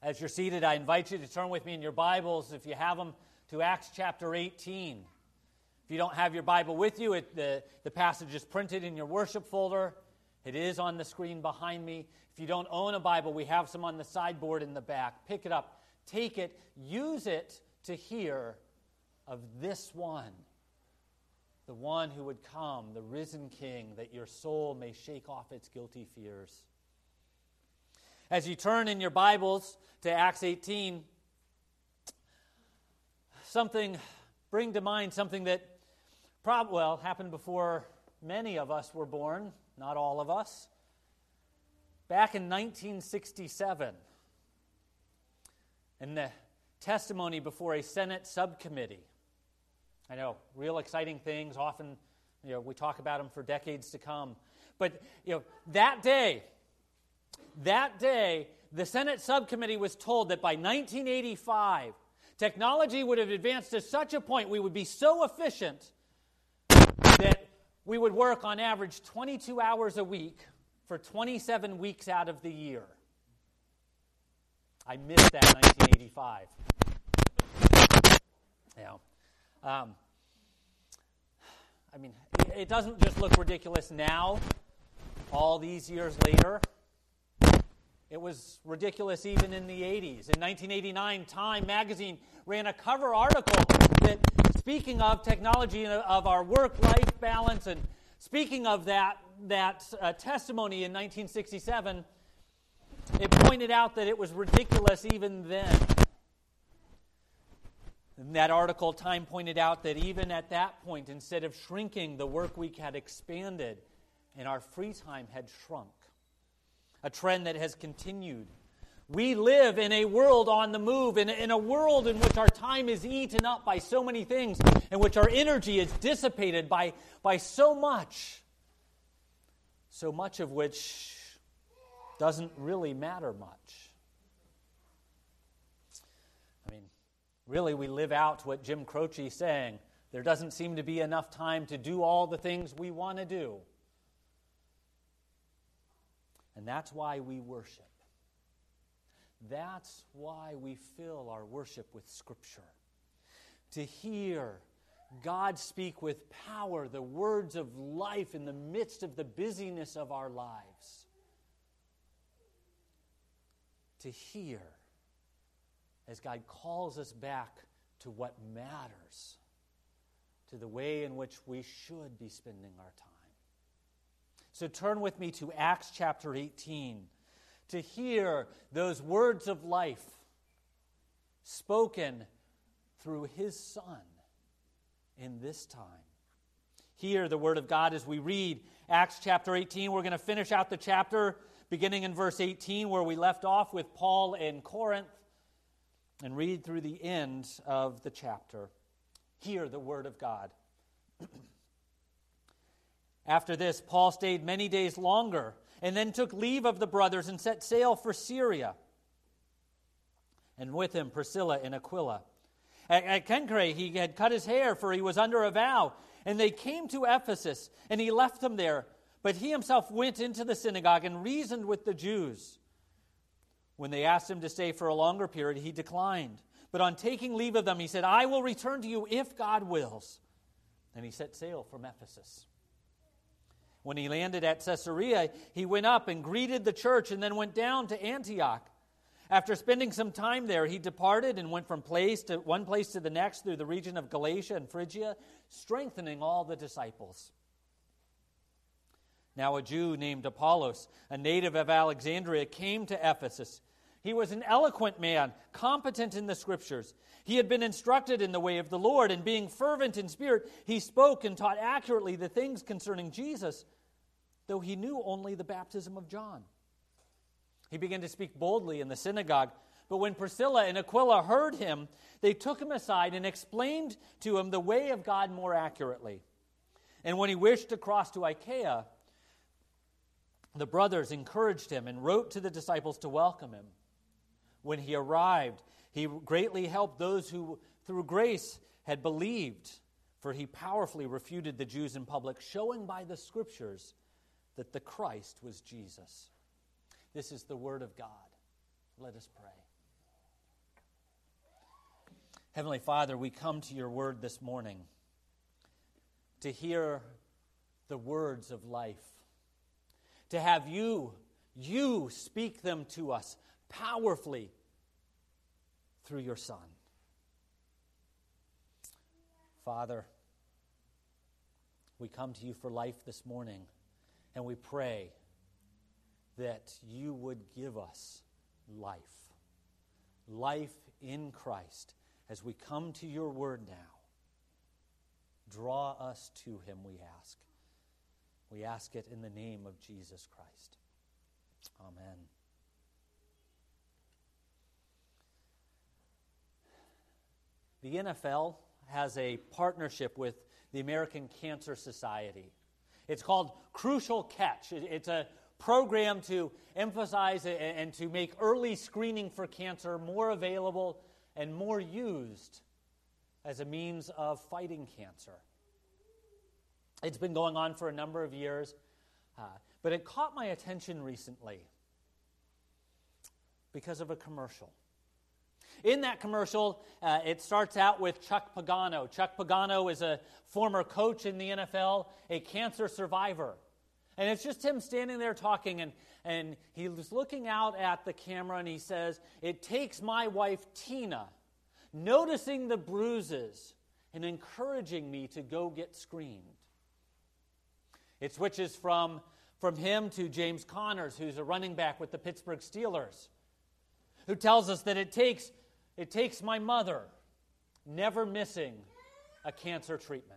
As you're seated, I invite you to turn with me in your Bibles, if you have them, to Acts chapter 18. If you don't have your Bible with you, the passage is printed in your worship folder. It is on the screen behind me. If you don't own a Bible, we have some on the sideboard in the back. Pick it up, take it, use it to hear of this one, the one who would come, the risen King, that your soul may shake off its guilty fears. As you turn in your Bibles to Acts 18, bring to mind something that happened before many of us were born, not all of us. Back in 1967, in the testimony before a Senate subcommittee. I know, real exciting things, often, we talk about them for decades to come. But, that day, the Senate subcommittee was told that by 1985, technology would have advanced to such a point we would be so efficient that we would work on average 22 hours a week for 27 weeks out of the year. I missed that 1985. It doesn't just look ridiculous now, all these years later. It was ridiculous even in the 80s. In 1989, Time magazine ran a cover article that, speaking of technology and of our work-life balance, and speaking of that testimony in 1967, it pointed out that it was ridiculous even then. In that article, Time pointed out that even at that point, instead of shrinking, the work week had expanded and our free time had shrunk. A trend that has continued. We live in a world on the move, in a world in which our time is eaten up by so many things, in which our energy is dissipated by so much of which doesn't really matter much. Really, we live out what Jim Croce is saying. There doesn't seem to be enough time to do all the things we want to do. And that's why we worship. That's why we fill our worship with Scripture. To hear God speak with power the words of life in the midst of the busyness of our lives. To hear as God calls us back to what matters, to the way in which we should be spending our time. So turn with me to Acts chapter 18 to hear those words of life spoken through His Son in this time. Hear the Word of God as we read Acts chapter 18. We're going to finish out the chapter beginning in verse 18 where we left off with Paul in Corinth and read through the end of the chapter. Hear the Word of God. After this, Paul stayed many days longer and then took leave of the brothers and set sail for Syria. And with him Priscilla and Aquila. At Cenchreae he had cut his hair, for he was under a vow. And they came to Ephesus, and he left them there. But he himself went into the synagogue and reasoned with the Jews. When they asked him to stay for a longer period, he declined. But on taking leave of them, he said, "I will return to you if God wills." And he set sail from Ephesus. When he landed at Caesarea, he went up and greeted the church and then went down to Antioch. After spending some time there, he departed and went from one place to the next through the region of Galatia and Phrygia, strengthening all the disciples. Now a Jew named Apollos, a native of Alexandria, came to Ephesus. He was an eloquent man, competent in the Scriptures. He had been instructed in the way of the Lord, and being fervent in spirit, he spoke and taught accurately the things concerning Jesus, though he knew only the baptism of John. He began to speak boldly in the synagogue, but when Priscilla and Aquila heard him, they took him aside and explained to him the way of God more accurately. And when he wished to cross to Achaia, the brothers encouraged him and wrote to the disciples to welcome him. When he arrived, he greatly helped those who, through grace, had believed, for he powerfully refuted the Jews in public, showing by the Scriptures that the Christ was Jesus. This is the word of God. Let us pray. Heavenly Father, we come to your word this morning to hear the words of life, to have you speak them to us powerfully through your Son. Father, we come to you for life this morning, and we pray that you would give us life in Christ. As we come to your word now, draw us to him, we ask. We ask it in the name of Jesus Christ. Amen. The NFL has a partnership with the American Cancer Society. It's called Crucial Catch. It's a program to emphasize and to make early screening for cancer more available and more used as a means of fighting cancer. It's been going on for a number of years, but it caught my attention recently because of a commercial. In that commercial, it starts out with Chuck Pagano. Chuck Pagano is a former coach in the NFL, a cancer survivor. And it's just him standing there talking, and he was looking out at the camera, and he says, "It takes my wife, Tina, noticing the bruises and encouraging me to go get screened." It switches from him to James Connors, who's a running back with the Pittsburgh Steelers, who tells us that it takes my mother never missing a cancer treatment.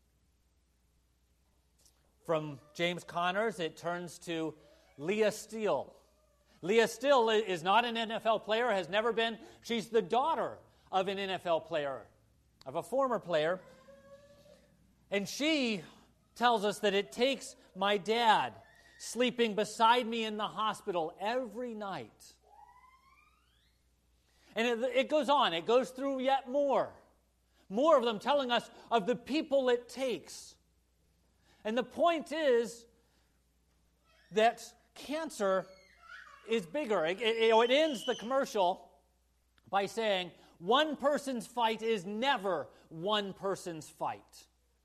From James Connors, it turns to Leah Steele. Leah Steele is not an NFL player, has never been. She's the daughter of an NFL player, of a former player. And she tells us that it takes my dad sleeping beside me in the hospital every night. And it goes on. It goes through yet more. More of them telling us of the people it takes. And the point is that cancer is bigger. It ends the commercial by saying, one person's fight is never one person's fight.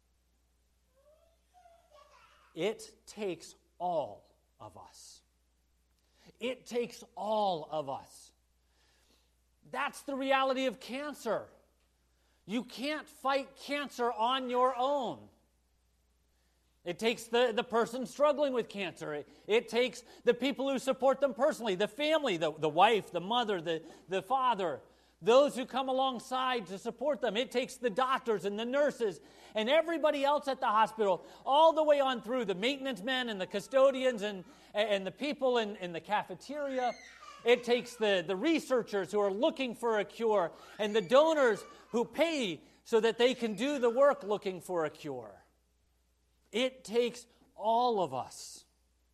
It takes all of us. It takes all of us. That's the reality of cancer. You can't fight cancer on your own. It takes the person struggling with cancer. It takes the people who support them personally, the family, the wife, the mother, the father, those who come alongside to support them. It takes the doctors and the nurses and everybody else at the hospital, all the way on through the maintenance men and the custodians and the people in the cafeteria. It takes the researchers who are looking for a cure and the donors who pay so that they can do the work looking for a cure. It takes all of us.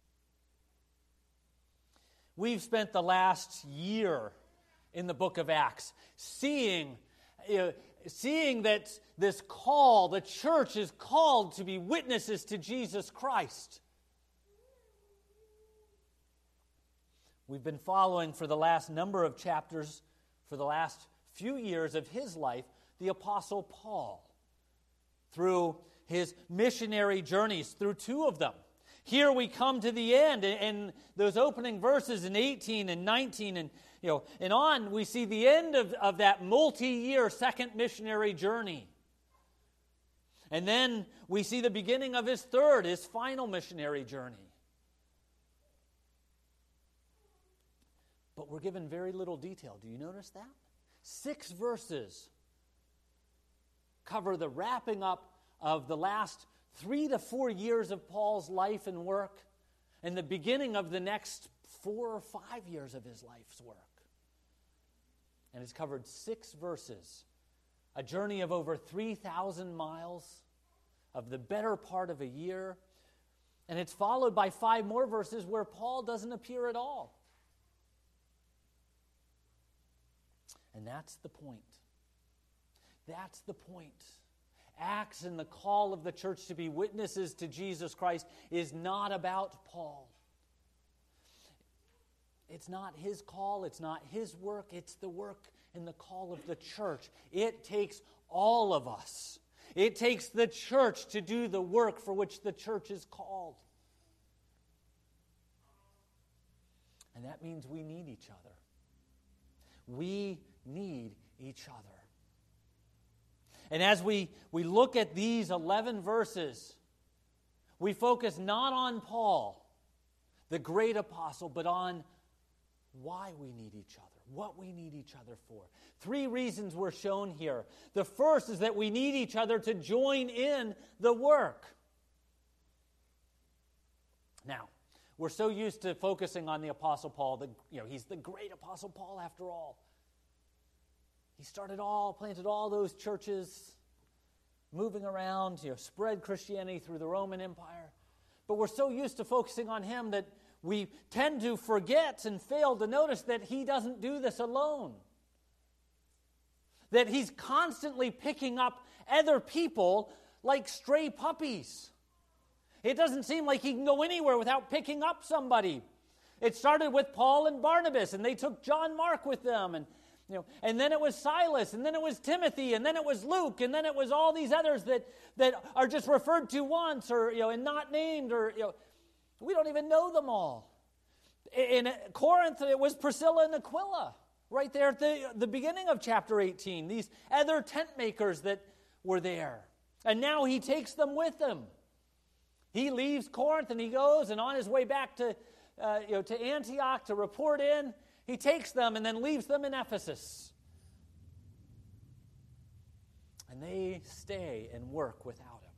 We've spent the last year in the book of Acts seeing that this call, the church is called to be witnesses to Jesus Christ. We've been following for the last number of chapters, for the last few years of his life, the Apostle Paul, through his missionary journeys, through two of them. Here we come to the end, and those opening verses in 18 and 19 and on, we see the end of that multi-year second missionary journey. And then we see the beginning of his third, his final missionary journey. But we're given very little detail. Do you notice that? 6 verses cover the wrapping up of the last 3 to 4 years of Paul's life and work, and the beginning of the next 4 or 5 years of his life's work. And it's covered 6 verses, a journey of over 3,000 miles, of the better part of a year, and it's followed by 5 more verses where Paul doesn't appear at all. And that's the point. That's the point. Acts and the call of the church to be witnesses to Jesus Christ is not about Paul. it's not his call, it's not his work, it's the work and the call of the church. It takes all of us. It takes the church to do the work for which the church is called. And that means we need each other. We need each other. And as we look at these 11 verses, we focus not on Paul, the great apostle, but on why we need each other, what we need each other for. 3 reasons were shown here. The first is that we need each other to join in the work. Now, we're so used to focusing on the Apostle Paul. He's the great Apostle Paul after all. He planted all those churches, moving around, spread Christianity through the Roman Empire. But we're so used to focusing on him that we tend to forget and fail to notice that he doesn't do this alone. That he's constantly picking up other people like stray puppies. It doesn't seem like he can go anywhere without picking up somebody. It started with Paul and Barnabas, and they took John Mark with them, and then it was Silas, and then it was Timothy, and then it was Luke, and then it was all these others that are just referred to once, or and not named, or we don't even know them all. In Corinth, it was Priscilla and Aquila, right there at the beginning of chapter 18. These other tent makers that were there, and now he takes them with him. He leaves Corinth and he goes, and on his way back to Antioch to report in, he takes them and then leaves them in Ephesus. And they stay and work without him.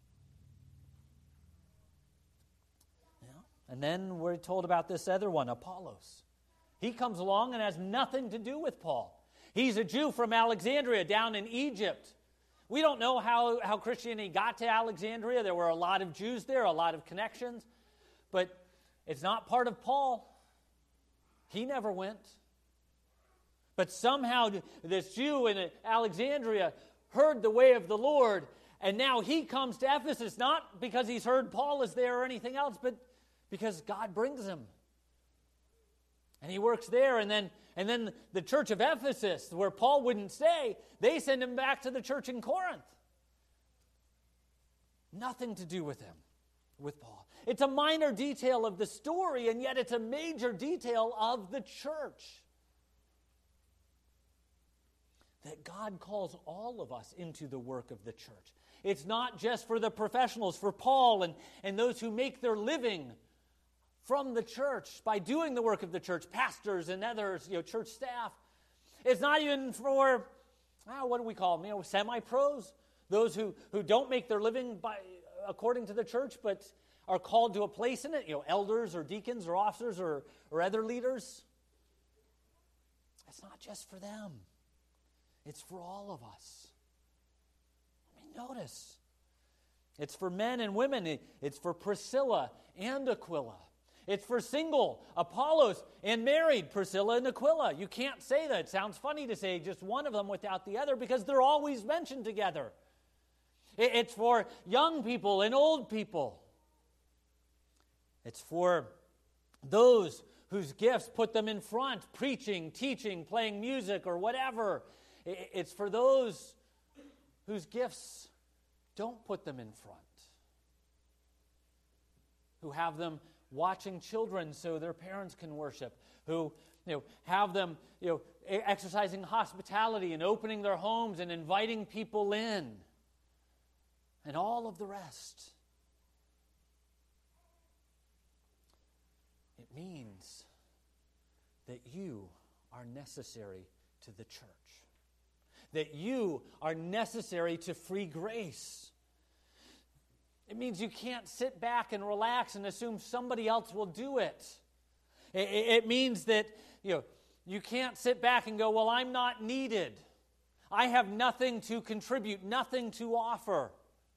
And then we're told about this other one, Apollos. He comes along and has nothing to do with Paul. He's a Jew from Alexandria down in Egypt. We don't know how Christianity got to Alexandria. There were a lot of Jews there, a lot of connections. But it's not part of Paul. He never went. But somehow this Jew in Alexandria heard the way of the Lord, and now he comes to Ephesus, not because he's heard Paul is there or anything else, but because God brings him. And he works there, and then the church of Ephesus, where Paul wouldn't stay, they send him back to the church in Corinth. Nothing to do with him, with Paul. It's a minor detail of the story, and yet it's a major detail of the church. That God calls all of us into the work of the church. It's not just for the professionals, for Paul and those who make their living from the church by doing the work of the church, pastors and others, church staff. It's not even for, what do we call them, semi-pros, those who don't make their living according to the church, but are called to a place in it, elders or deacons or officers or other leaders. It's not just for them. It's for all of us. Notice. It's for men and women. It's for Priscilla and Aquila. It's for single Apollos and married Priscilla and Aquila. You can't say that. It sounds funny to say just one of them without the other because they're always mentioned together. It's for young people and old people. It's for those whose gifts put them in front, preaching, teaching, playing music, or whatever. It's for those whose gifts don't put them in front, who have them watching children so their parents can worship, who have them exercising hospitality and opening their homes and inviting people in, and all of the rest. It means that you are necessary to the church. That you are necessary to free grace. It means you can't sit back and relax and assume somebody else will do it. It means that you can't sit back and go, well, I'm not needed. I have nothing to contribute, nothing to offer.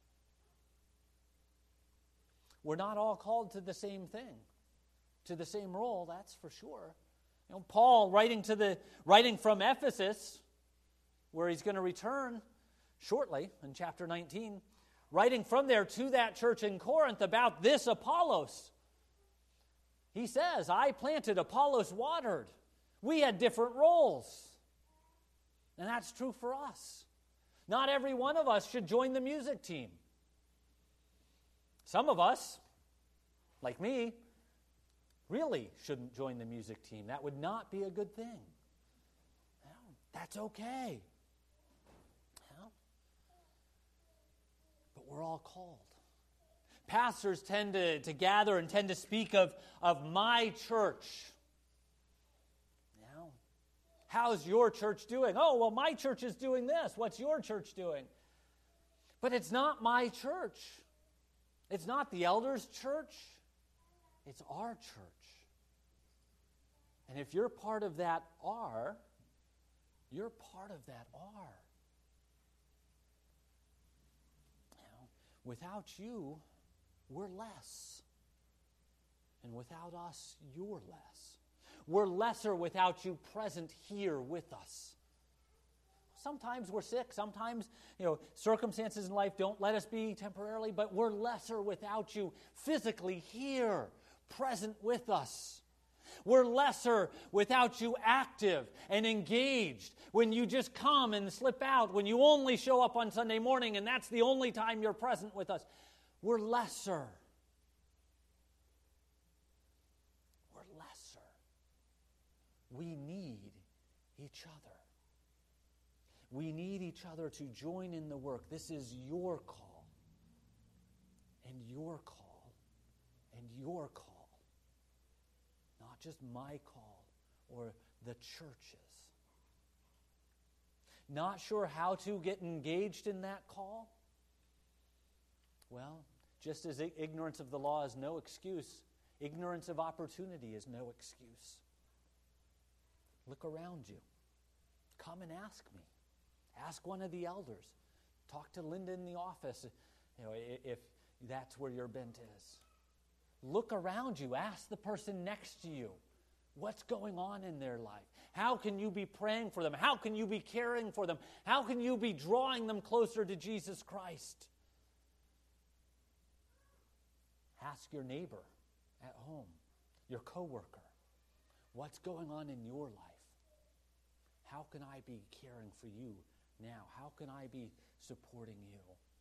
We're not all called to the same thing, to the same role, that's for sure. Paul, writing from Ephesus, where he's going to return shortly in chapter 19, writing from there to that church in Corinth about this Apollos. He says, I planted, Apollos watered. We had different roles. And that's true for us. Not every one of us should join the music team. Some of us, like me, really shouldn't join the music team. That would not be a good thing. That's okay. But we're all called. Pastors tend to gather and tend to speak of my church. How's your church doing? Oh, well, my church is doing this. What's your church doing? But it's not my church. It's not the elders' church. It's our church. And if you're part of that R, you're part of that R. Without you, we're less. And without us, you're less. We're lesser without you present here with us. Sometimes we're sick. Sometimes, circumstances in life don't let us be temporarily, but we're lesser without you physically here, present with us. We're lesser without you active and engaged. When you just come and slip out, when you only show up on Sunday morning and that's the only time you're present with us, we're lesser. We're lesser. We need each other. We need each other to join in the work. This is your call, and your call, and your call. Not just my call or the church's. Not sure how to get engaged in that call? Well, just as ignorance of the law is no excuse, ignorance of opportunity is no excuse. Look around you. Come and ask me. Ask one of the elders. Talk to Linda in the office, if that's where your bent is. Look around you. Ask the person next to you what's going on in their life. How can you be praying for them? How can you be caring for them? How can you be drawing them closer to Jesus Christ? Ask your neighbor at home, your coworker, what's going on in your life? How can I be caring for you now? How can I be supporting you?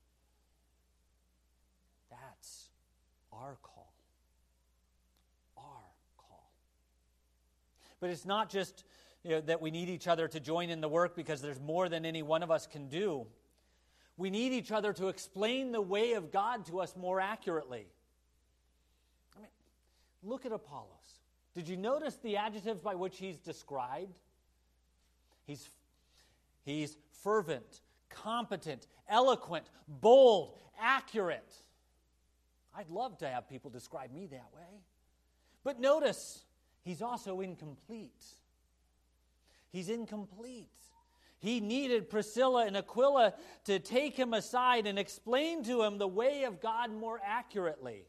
That's our call. Our call. But it's not just that we need each other to join in the work because there's more than any one of us can do. We need each other to explain the way of God to us more accurately. Look at Apollos. Did you notice the adjectives by which he's described? He's fervent, competent, eloquent, bold, accurate. I'd love to have people describe me that way. But notice, he's also incomplete. He's incomplete. He needed Priscilla and Aquila to take him aside and explain to him the way of God more accurately.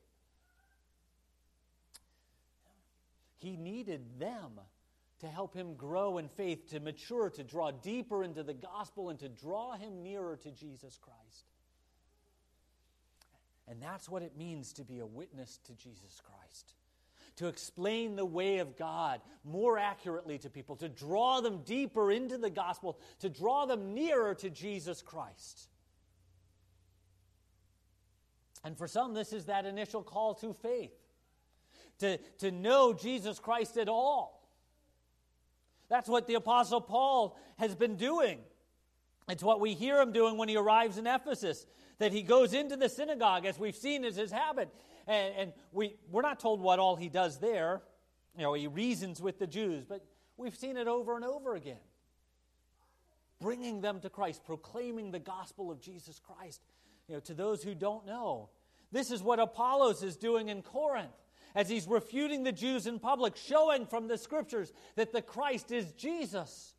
He needed them to help him grow in faith, to mature, to draw deeper into the gospel, and to draw him nearer to Jesus Christ. And that's what it means to be a witness to Jesus Christ. To explain the way of God more accurately to people, to draw them deeper into the gospel, to draw them nearer to Jesus Christ. And for some, this is that initial call to faith. To know Jesus Christ at all. That's what the Apostle Paul has been doing. It's what we hear him doing when he arrives in Ephesus. That he goes into the synagogue, as we've seen is his habit. And we're not told what all he does there. He reasons with the Jews. But we've seen it over and over again. Bringing them to Christ. Proclaiming the gospel of Jesus Christ to those who don't know. This is what Apollos is doing in Corinth. As he's refuting the Jews in public, showing from the Scriptures that the Christ is Jesus.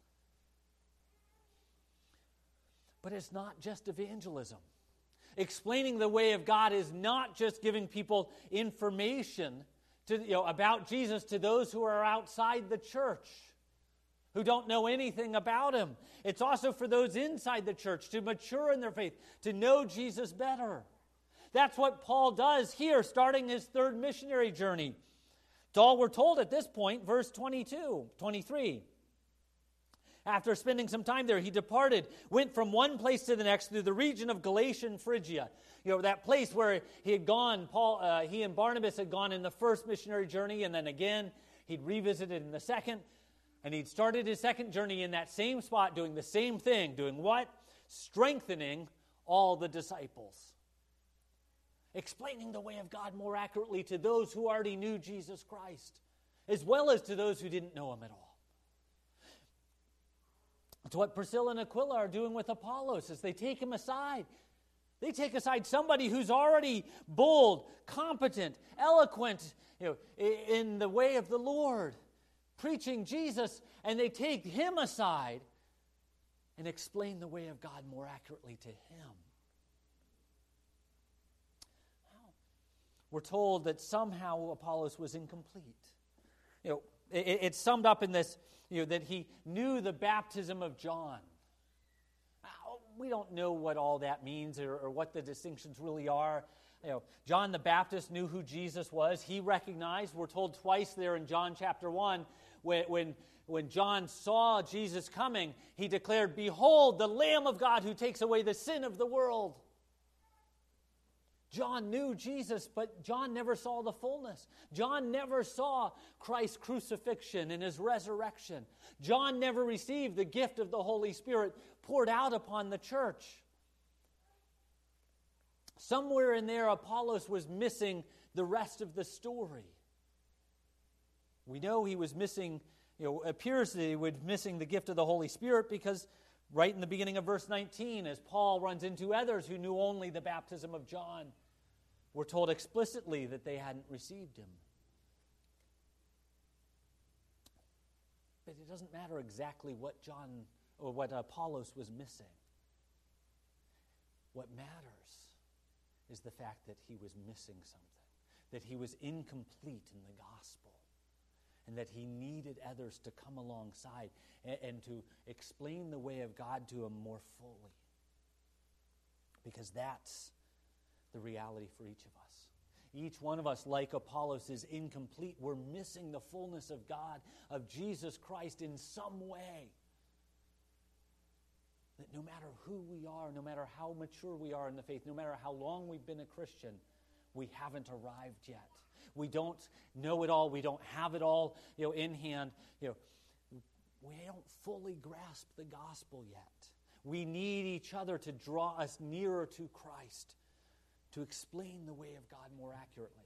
But it's not just evangelism. Explaining the way of God is not just giving people information about Jesus to those who are outside the church, who don't know anything about him. It's also for those inside the church to mature in their faith, to know Jesus better. That's what Paul does here, starting his third missionary journey. It's all we're told at this point, verse 23. After spending some time there, he departed, went from one place to the next through the region of Galatia and Phrygia. That place where he had gone, he and Barnabas had gone in the first missionary journey, and then again, he'd revisited in the second, and he'd started his second journey in that same spot, doing the same thing. Doing what? Strengthening all the disciples. Explaining the way of God more accurately to those who already knew Jesus Christ, as well as to those who didn't know him at all. It's what Priscilla and Aquila are doing with Apollos as they take him aside. They take aside somebody who's already bold, competent, eloquent, in the way of the Lord, preaching Jesus, and they take him aside and explain the way of God more accurately to him. We're told that somehow Apollos was incomplete. It's summed up in this, that he knew the baptism of John. We don't know what all that means or what the distinctions really are. John the Baptist knew who Jesus was. He recognized, we're told twice there in John chapter 1, when John saw Jesus coming, he declared, "Behold, the Lamb of God who takes away the sin of the world." John knew Jesus, but John never saw the fullness. John never saw Christ's crucifixion and his resurrection. John never received the gift of the Holy Spirit poured out upon the church. Somewhere in there, Apollos was missing the rest of the story. We know he was missing, appears that he was missing the gift of the Holy Spirit because right in the beginning of verse 19, as Paul runs into others who knew only the baptism of John, we're told explicitly that they hadn't received him. But it doesn't matter exactly what John or what Apollos was missing. What matters is the fact that he was missing something, that he was incomplete in the gospel, and that he needed others to come alongside and to explain the way of God to him more fully. Because that's the reality for each of us. Each one of us, like Apollos, is incomplete. We're missing the fullness of God, of Jesus Christ in some way. That no matter who we are, no matter how mature we are in the faith, no matter how long we've been a Christian, we haven't arrived yet. We don't know it all. We don't have it all, in hand. We don't fully grasp the gospel yet. We need each other to draw us nearer to Christ, to explain the way of God more accurately.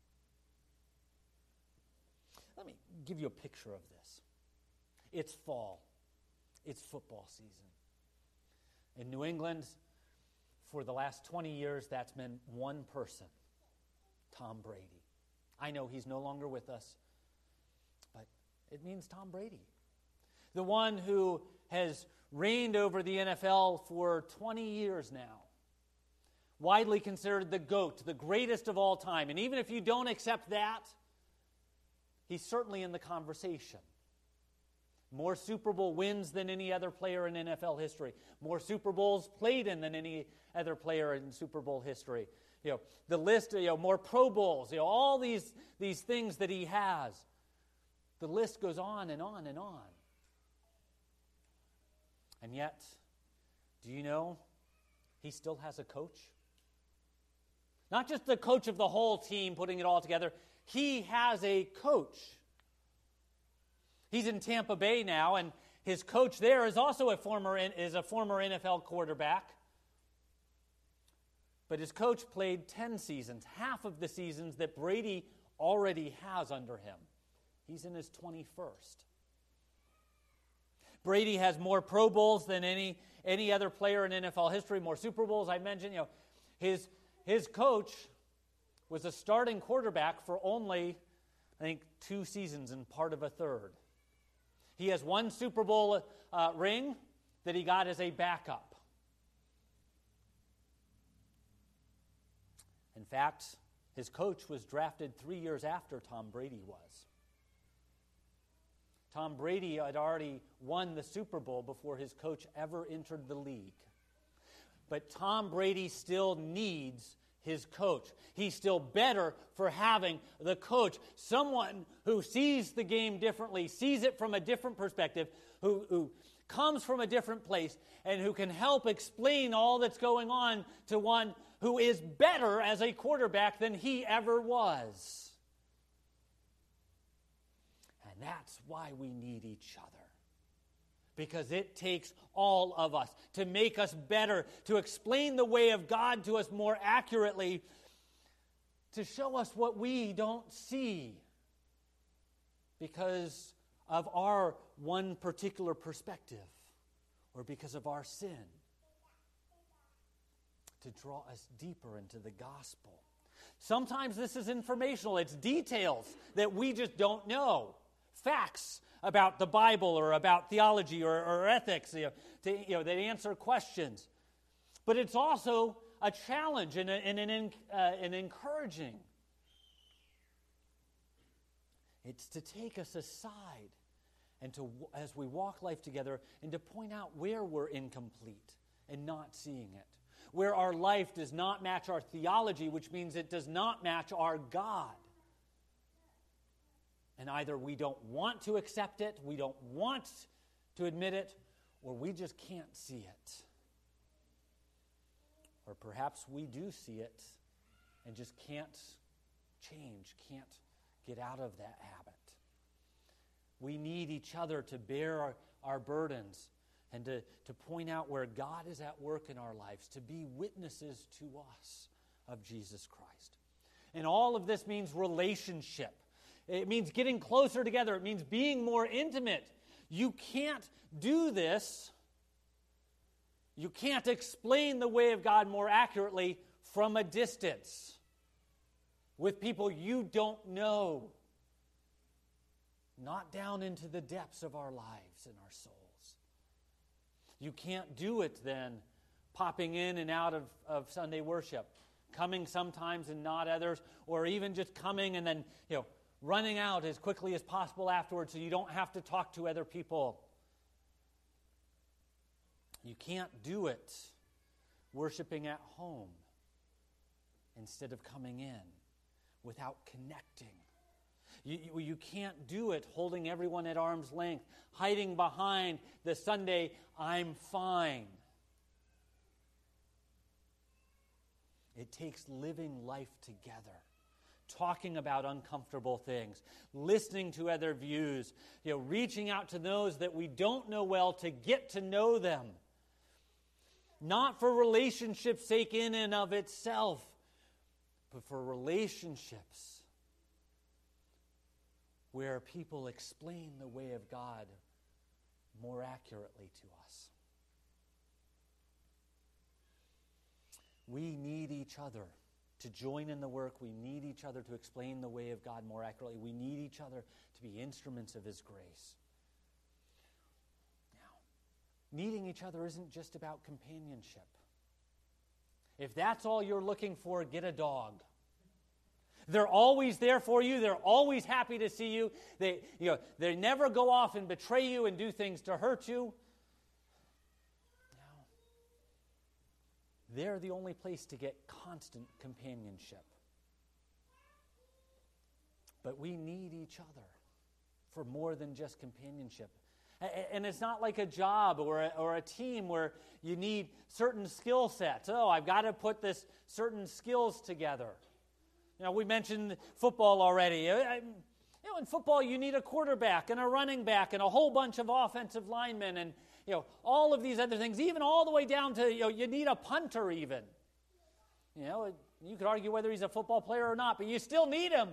Let me give you a picture of this. It's fall. It's football season. In New England, for the last 20 years, that's meant one person, Tom Brady. I know he's no longer with us, but it means Tom Brady. The one who has reigned over the NFL for 20 years now. Widely considered the GOAT, the greatest of all time. And even if you don't accept that, he's certainly in the conversation. More Super Bowl wins than any other player in NFL history. More Super Bowls played in than any other player in Super Bowl history. The list, more Pro Bowls, all these things that he has. The list goes on and on and on. And yet, do you know he still has a coach? Not just the coach of the whole team putting it all together. He has a coach. He's in Tampa Bay now, and his coach there is also a former NFL quarterback. But his coach played 10 seasons, half of the seasons that Brady already has under him. He's in his 21st. Brady has more Pro Bowls than any other player in NFL history, more Super Bowls. I mentioned, his coach was a starting quarterback for only, 2 seasons and part of a third. He has one Super Bowl ring that he got as a backup. In fact, his coach was drafted 3 years after Tom Brady was. Tom Brady had already won the Super Bowl before his coach ever entered the league. But Tom Brady still needs his coach. He's still better for having the coach, someone who sees the game differently, sees it from a different perspective, who comes from a different place, and who can help explain all that's going on to one who is better as a quarterback than he ever was. And that's why we need each other. Because it takes all of us to make us better, to explain the way of God to us more accurately, to show us what we don't see because of our one particular perspective or because of our sin, to draw us deeper into the gospel. Sometimes this is informational. It's details that we just don't know. Facts about the Bible or about theology or ethics, that answer questions. But it's also a challenge and an encouraging. It's to take us aside and to, as we walk life together, and to point out where we're incomplete and not seeing it. Where our life does not match our theology, which means it does not match our God. And either we don't want to accept it, we don't want to admit it, or we just can't see it. Or perhaps we do see it and just can't change, can't get out of that habit. We need each other to bear our burdens and to point out where God is at work in our lives, to be witnesses to us of Jesus Christ. And all of this means relationship. It means getting closer together. It means being more intimate. You can't do this. You can't explain the way of God more accurately from a distance with people you don't know. Not down into the depths of our lives and our souls. You can't do it then popping in and out of Sunday worship, coming sometimes and not others, or even just coming and then, running out as quickly as possible afterwards so you don't have to talk to other people. You can't do it worshiping at home instead of coming in without connecting. You can't do it holding everyone at arm's length, hiding behind the Sunday, I'm fine. It takes living life together, talking about uncomfortable things, listening to other views, reaching out to those that we don't know well to get to know them. Not for relationship's sake in and of itself, but for relationships where people explain the way of God more accurately to us. We need each other to join in the work. We need each other to explain the way of God more accurately. We need each other to be instruments of His grace. Now, needing each other isn't just about companionship. If that's all you're looking for, get a dog. They're always there for you. They're always happy to see you. They never go off and betray you and do things to hurt you. No. They're the only place to get constant companionship. But we need each other for more than just companionship. And it's not like a job or a team where you need certain skill sets. Oh, I've got to put this certain skills together. We mentioned football already. In football, you need a quarterback and a running back and a whole bunch of offensive linemen and all of these other things, even all the way down to you need a punter even. You could argue whether he's a football player or not, but you still need him.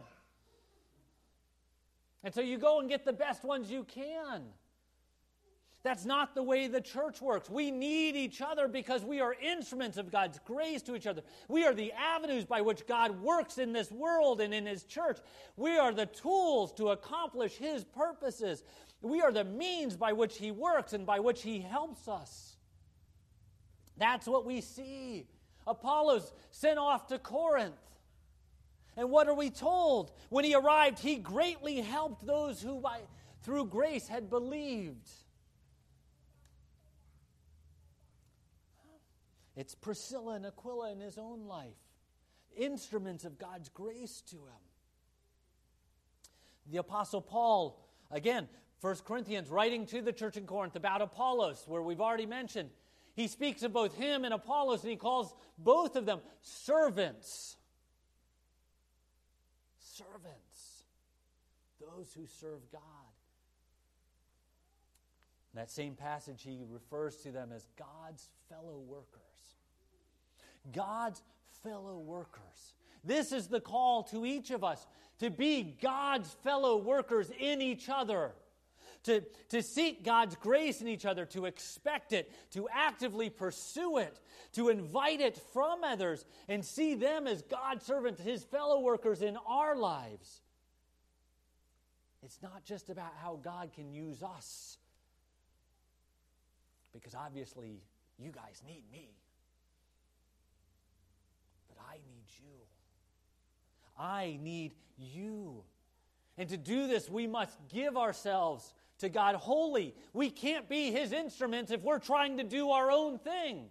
And so you go and get the best ones you can. That's not the way the church works. We need each other because we are instruments of God's grace to each other. We are the avenues by which God works in this world and in His church. We are the tools to accomplish His purposes. We are the means by which He works and by which He helps us. That's what we see. Apollos sent off to Corinth. And what are we told? When he arrived, he greatly helped those who through grace had believed. It's Priscilla and Aquila in his own life. instruments of God's grace to him. The Apostle Paul, again, 1 Corinthians, writing to the church in Corinth about Apollos, where we've already mentioned, he speaks of both him and Apollos, and he calls both of them servants. Servants. Those who serve God. In that same passage, he refers to them as God's fellow workers. God's fellow workers. This is the call to each of us, to be God's fellow workers in each other, to seek God's grace in each other, to expect it, to actively pursue it, to invite it from others, and see them as God's servants, His fellow workers in our lives. It's not just about how God can use us, because obviously you guys need me, but I need you. I need you. And to do this, we must give ourselves to God wholly. We can't be His instruments if we're trying to do our own thing.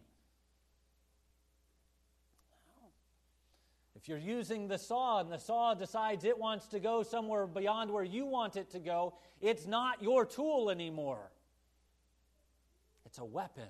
If you're using the saw and the saw decides it wants to go somewhere beyond where you want it to go, it's not your tool anymore. It's a weapon.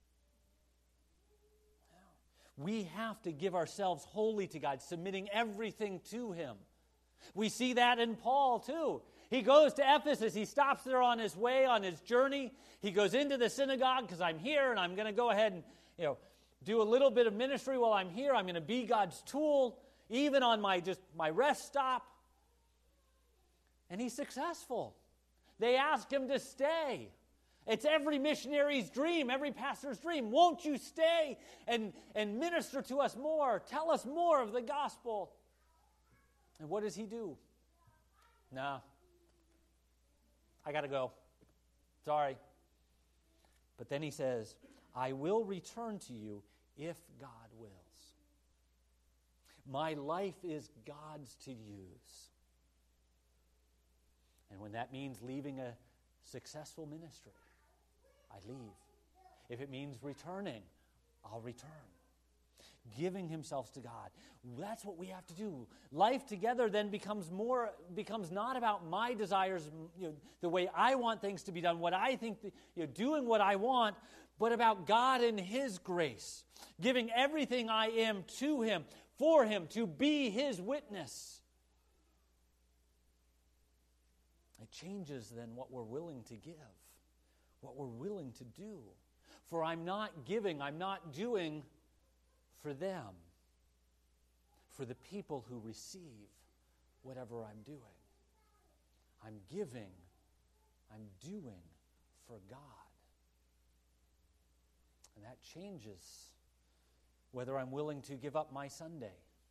We have to give ourselves wholly to God, submitting everything to Him. We see that in Paul too. He goes to Ephesus. He stops there on his way, on his journey. He goes into the synagogue because I'm here and I'm going to go ahead and do a little bit of ministry while I'm here. I'm going to be God's tool, even on my rest stop. And he's successful. They ask him to stay. It's every missionary's dream, every pastor's dream. Won't you stay and minister to us more? Tell us more of the gospel. And what does he do? No. I got to go. Sorry. But then he says, I will return to you if God wills. My life is God's to use. And when that means leaving a successful ministry, I leave. If it means returning, I'll return. Giving himself to God. That's what we have to do. Life together then becomes not about my desires, the way I want things to be done, what I think, doing what I want, but about God and His grace. Giving everything I am to Him, for Him, to be His witness. It changes then what we're willing to give, what we're willing to do. For I'm not doing for them, for the people who receive whatever I'm doing. I'm giving, I'm doing for God. And that changes whether I'm willing to give up my Sunday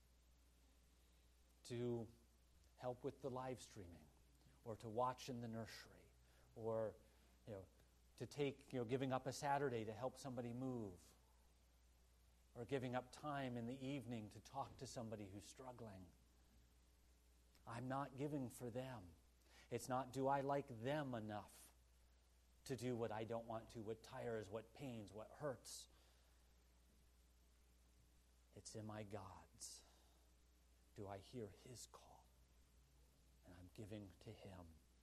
to help with the live streaming, or to watch in the nursery, or to take giving up a Saturday to help somebody move, or giving up time in the evening to talk to somebody who's struggling. I'm not giving for them. It's not, do I like them enough to do what I don't want to, what tires, what pains, what hurts. It's, am I God's? Do I hear His call? And I'm giving to Him.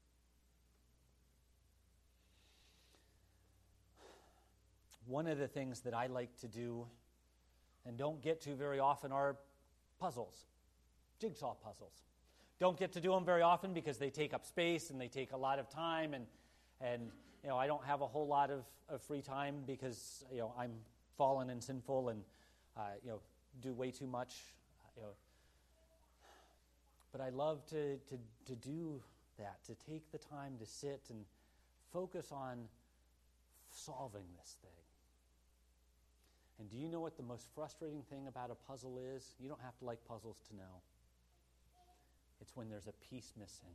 One of the things that I like to do and don't get to very often are puzzles, jigsaw puzzles. Don't get to do them very often because they take up space and they take a lot of time, and I don't have a whole lot of free time because I'm fallen and sinful and do way too much. But I love to do that, to take the time to sit and focus on solving this thing. And do you know what the most frustrating thing about a puzzle is? You don't have to like puzzles to know. It's when there's a piece missing.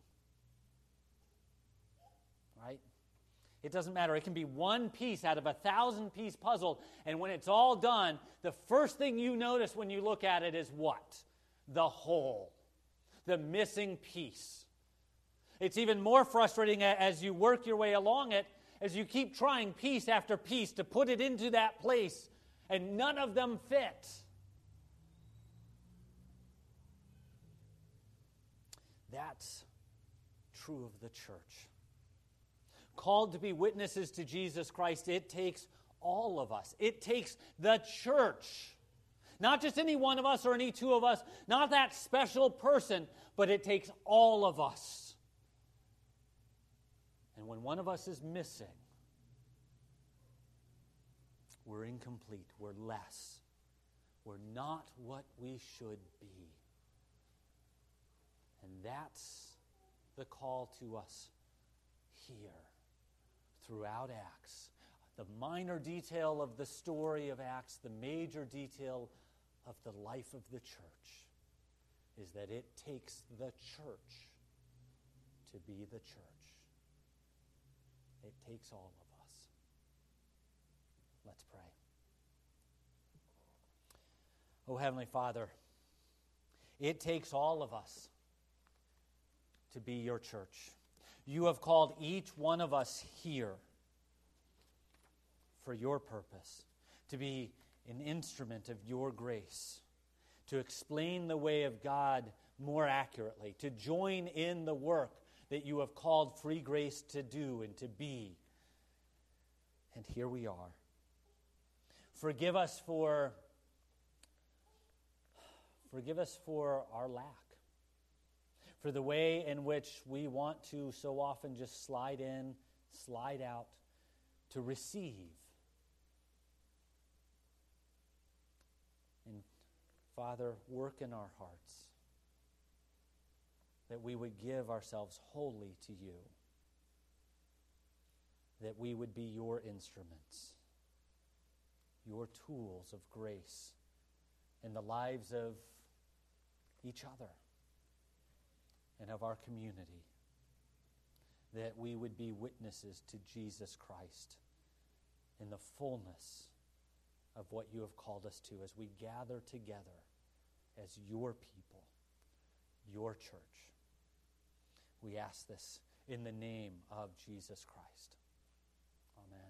Right? It doesn't matter. It can be one piece out of a 1,000-piece puzzle, and when it's all done, the first thing you notice when you look at it is what? The hole. The missing piece. It's even more frustrating as you work your way along it, as you keep trying piece after piece to put it into that place, and none of them fit. that's true of the church. Called to be witnesses to Jesus Christ, it takes all of us. It takes the church. Not just any one of us or any two of us, not that special person, but it takes all of us. And when one of us is missing, we're incomplete, we're less. We're not what we should be. And that's the call to us here throughout Acts. The minor detail of the story of Acts, the major detail of the life of the church, is that it takes the church to be the church. It takes all of us. Let's pray. Oh, Heavenly Father, it takes all of us to be your church. You have called each one of us here for your purpose, to be an instrument of your grace, to explain the way of God more accurately, to join in the work that you have called Free Grace to do and to be. And here we are. Forgive us for our lack, for the way in which we want to so often just slide in, slide out, to receive. And Father, work in our hearts, that we would give ourselves wholly to you, that we would be your instruments, your tools of grace in the lives of each other and of our community, that we would be witnesses to Jesus Christ in the fullness of what you have called us to as we gather together as your people, your church. We ask this in the name of Jesus Christ. Amen.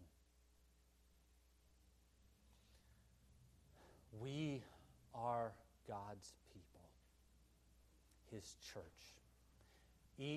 We are God's people, his church.